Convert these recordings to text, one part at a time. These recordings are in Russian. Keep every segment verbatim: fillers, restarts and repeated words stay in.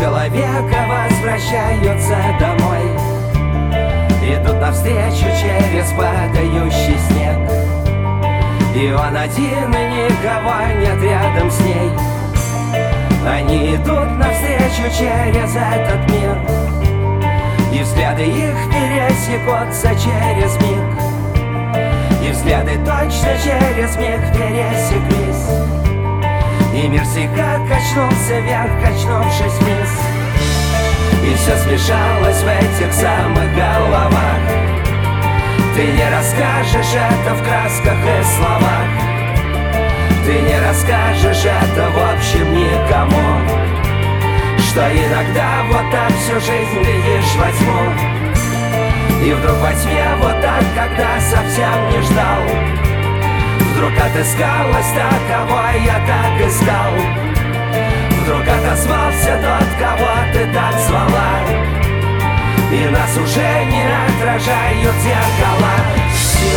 человека возвращаются домой. Идут навстречу через падающий снег, и он один, и никого нет рядом с ней. Они идут навстречу через этот мир, и взгляды их пересекутся через миг, и взгляды точно через миг пересеклись, и мир слегка качнулся вверх, качнувшись вниз. И все смешалось в этих самых головах. Ты не расскажешь это в красках и словах, ты не расскажешь это в общем никому, что иногда вот так всю жизнь глядишь во тьму, и вдруг во тьме вот так, когда совсем не ждал, вдруг отыскалась та, кого я так искал. Вдруг отозвался тот, кого ты так звала, и нас уже не отражают зеркала. Все,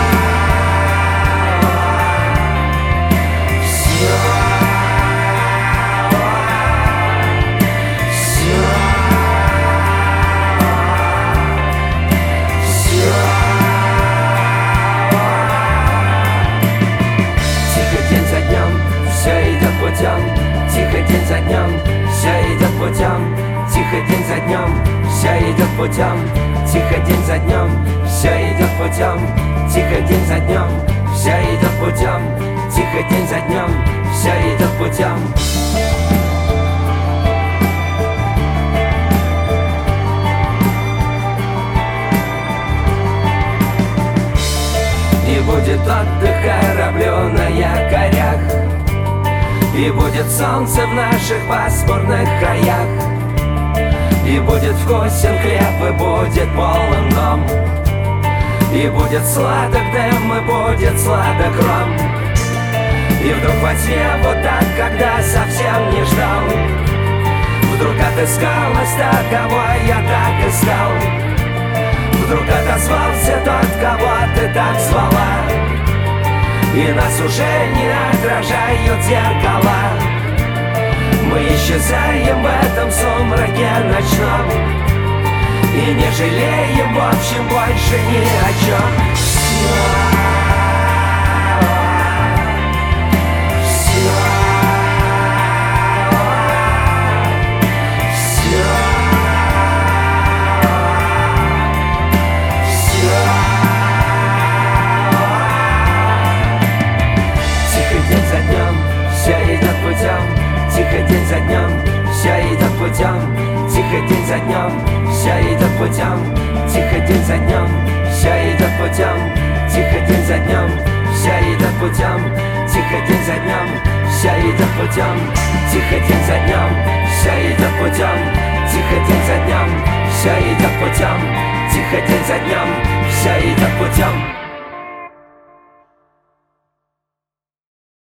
все, все, все. Тихо день за днем, все идет путем. Тихо день за днем, все идет путем. Тихо день за днем, все идет путем. Тихо день за днем, все идет путем. Тихо день за днем, все идет путем. Тихо день за днем, все идет путем. И будет отдых кораблю на якорях, и будет солнце в наших пасмурных краях, и будет вкусен хлеб, и будет полон дом, и будет сладок дым, и будет сладок ром. И вдруг во тьме вот так, когда совсем не ждал, вдруг отыскалась та, кого я так искал. Вдруг отозвался тот, кого ты так звала, и нас уже не отражают зеркала. Мы исчезаем в этом сумраке ночном, и не жалеем, в общем, больше ни о чем. Все, тихо день за днем, все идет путем. Тихо день за днем, все идет путем. Тихо день за днем, все идет путем. Тихо день за днем, все идет путем. Тихо день за днем, все идет путем. Тихо день за днем, все идет путем. Тихо день за днем, все идет путем. Тихо день за днем, все идет путем.